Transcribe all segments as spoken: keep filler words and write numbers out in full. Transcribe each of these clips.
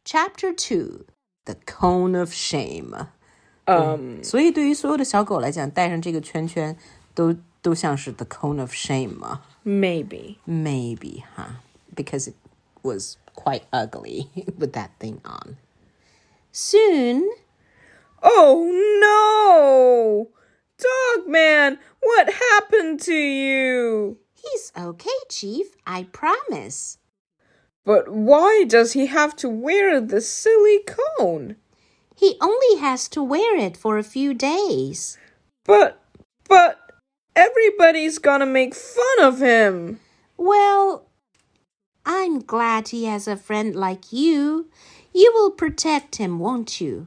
Chapter two, the cone of shame. Um, 所以对于所有的小狗来讲，带上这个圈圈都都像是 the cone of shame 吗？ Maybe. Maybe, huh? Because it was quite ugly with that thing on. Soon... Oh, no! Dogman, what happened to you? He's okay, Chief, I promise. But why does he have to wear this silly cone? He only has to wear it for a few days. But, but, everybody's gonna make fun of him. Well, I'm glad he has a friend like you. You will protect him, won't you?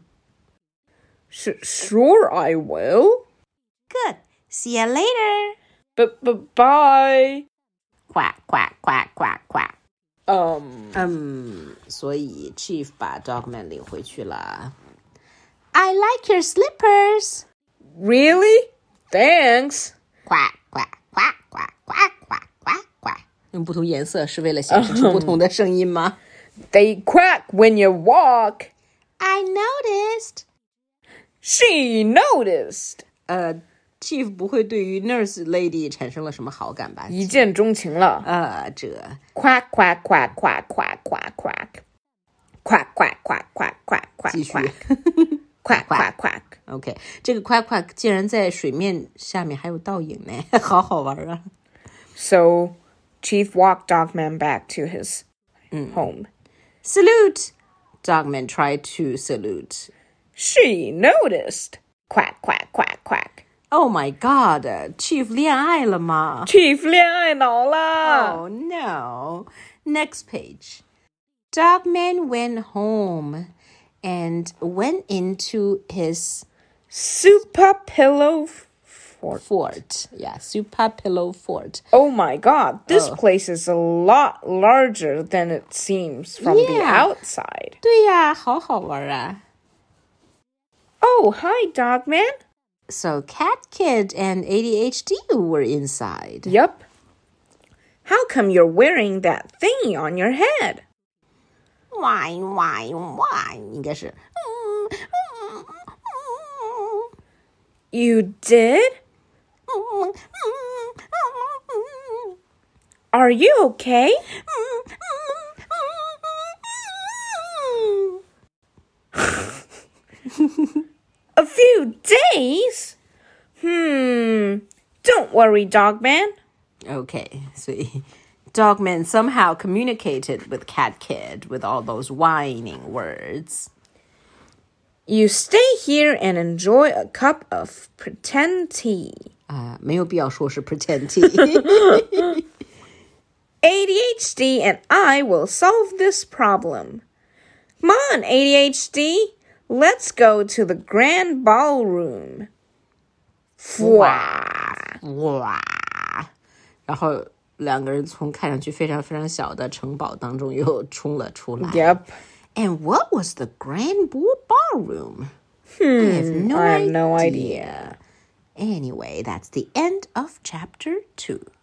Sh- sure I will. Good. See you later. B-b-bye. Quack, quack, quack, quack, quack. Um, Um, 所以 Chief 把 Dogman 领回去了。I like your slippers. really? Thanks. Quack, quack, quack, quack, quack, quack, quack, quack. 用不同颜色是为了显示出不同的声音吗？ They quack when you walk. I noticed. She noticed. 呃 Chief 不会对于 Nurse Lady 产生了什么好感吧？ 一见钟情了。 呃，这 Quack, quack, quack, quack, quack, quack, quack. Quack, quack, quack, quack, quack, quack, 继续 quack. Quack, quack, quack. OK， 这个 quack quack 竟然在水面下面还有倒影呢，好好玩啊！ So, Chief walked Dogman back to his home. Salute! Dogman tried to salute. She noticed. Quack, quack, quack, quack. Oh my God! Chief 恋爱了吗 Chief 恋爱脑啦 ？Oh no! Next page. Dogman went home and went into his Super pillow fort. fort. Yeah, super pillow fort. Oh my god, this Oh. place is a lot larger than it seems from the Yeah. outside. 对呀，好好玩啊！ Oh, hi, Dogman. So Cat Kid and A D H D were inside. Yup. How come you're wearing that thingy on your head? Why, why, why? 应该是 You did? Are you okay? A few days? Hmm. Don't worry, Dogman. Okay, so Dogman somehow communicated with Cat Kid with all those whining words. You stay here and enjoy a cup of pretend tea. 啊、没有必要说是 pretend tea. A D H D and I will solve this problem. Come on, A D H D. Let's go to the grand ballroom. 哇哇！然后两个人从看上去非常非常小的城堡当中又冲了出来。 Yep. And what was the grand ballroom? I have no I have idea. no idea. Anyway, that's the end of chapter two.